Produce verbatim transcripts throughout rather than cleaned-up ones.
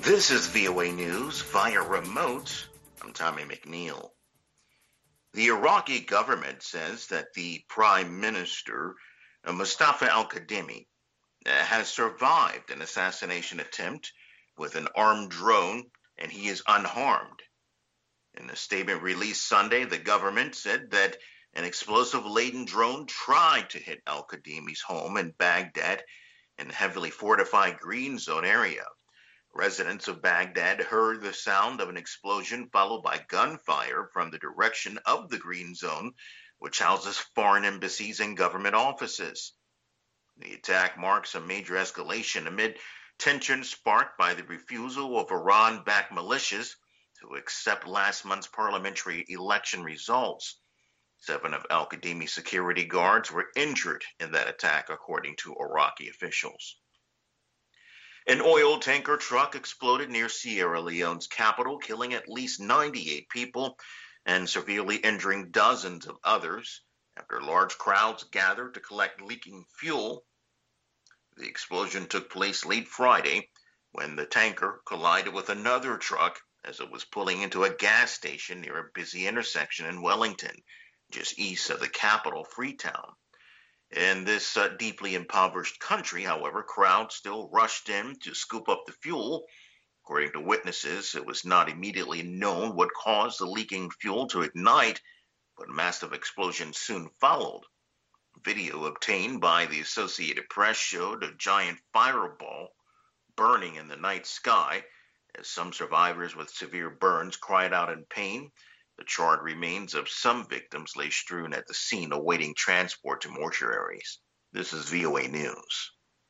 This is V O A News via remote. I'm Tommy McNeil. The Iraqi government says that the Prime Minister, uh, Mustafa al-Kadhimi, uh, has survived an assassination attempt with an armed drone, and he is unharmed. In a statement released Sunday, the government said that an explosive-laden drone tried to hit al-Kadhimi's home in Baghdad in the heavily fortified Green Zone area. Residents of Baghdad heard the sound of an explosion followed by gunfire from the direction of the Green Zone, which houses foreign embassies and government offices. The attack marks a major escalation amid tension sparked by the refusal of Iran-backed militias to accept last month's parliamentary election results. Seven of al-Kadhimi's security guards were injured in that attack, according to Iraqi officials. An oil tanker truck exploded near Sierra Leone's capital, killing at least ninety-eight people and severely injuring dozens of others after large crowds gathered to collect leaking fuel. The explosion took place late Friday when the tanker collided with another truck as it was pulling into a gas station near a busy intersection in Wellington, just east of the capital, Freetown. In this uh, deeply impoverished country, however, crowds still rushed in to scoop up the fuel. According to witnesses, it was not immediately known what caused the leaking fuel to ignite, but a massive explosion soon followed. Video obtained by the Associated Press showed a giant fireball burning in the night sky as some survivors with severe burns cried out in pain. The charred remains of some victims lay strewn at the scene awaiting transport to mortuaries. This is V O A News.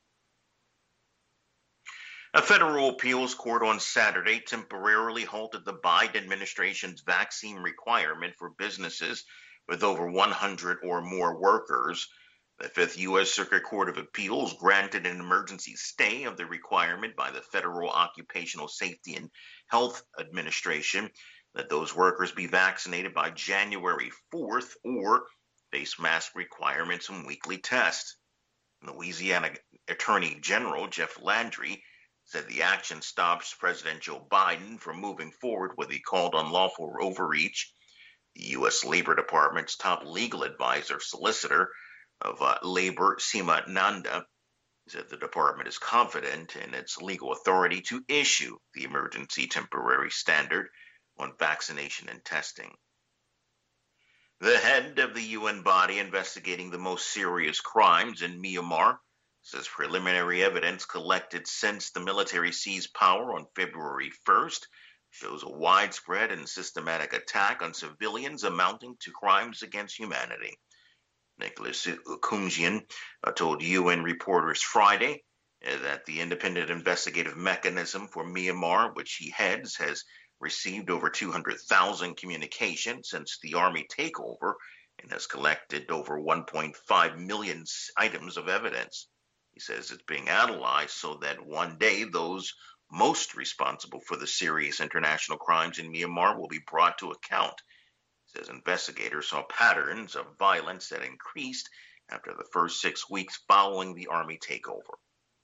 A federal appeals court on Saturday temporarily halted the Biden administration's vaccine requirement for businesses with over one hundred or more workers. The Fifth U S Circuit Court of Appeals granted an emergency stay of the requirement by the Federal Occupational Safety and Health Administration that those workers be vaccinated by January fourth or face mask requirements and weekly tests. Louisiana Attorney General Jeff Landry said the action stops President Joe Biden from moving forward what he called unlawful overreach. The U S Labor Department's top legal advisor, solicitor of uh, labor, Seema Nanda, said the department is confident in its legal authority to issue the emergency temporary standard on vaccination and testing. The head of the U N body investigating the most serious crimes in Myanmar says preliminary evidence collected since the military seized power on February first shows a widespread and systematic attack on civilians amounting to crimes against humanity. Nicholas Koumjian uh, told U N reporters Friday uh, that the independent investigative mechanism for Myanmar, which he heads, has received over two hundred thousand communications since the army takeover and has collected over one point five million items of evidence. He says it's being analyzed so that one day those most responsible for the serious international crimes in Myanmar will be brought to account. He says investigators saw patterns of violence that increased after the first six weeks following the army takeover.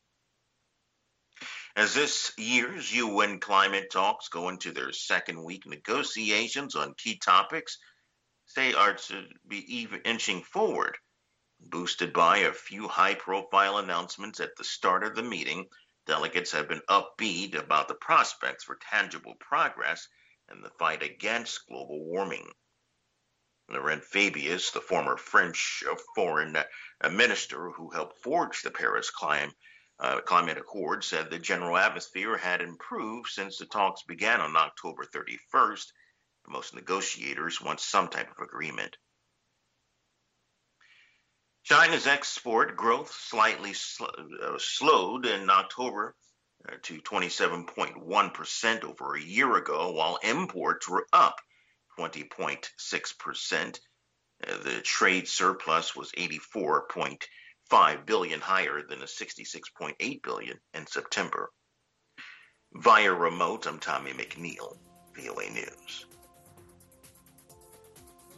As this year's U N climate talks go into their second week, negotiations on key topics say are to be even inching forward, boosted by a few high-profile announcements at the start of the meeting. Delegates have been upbeat about the prospects for tangible progress in the fight against global warming. Laurent Fabius, the former French foreign minister who helped forge the Paris climate Uh, climate Accord, said the general atmosphere had improved since the talks began on October thirty-first. Most negotiators want some type of agreement. China's export growth slightly sl- uh, slowed in October uh, to twenty-seven point one percent over a year ago, while imports were up twenty point six percent. Uh, the trade surplus was eighty-four point five billion dollars higher than the sixty-six point eight billion dollars in September. Via remote, I'm Tommy McNeil, V O A News.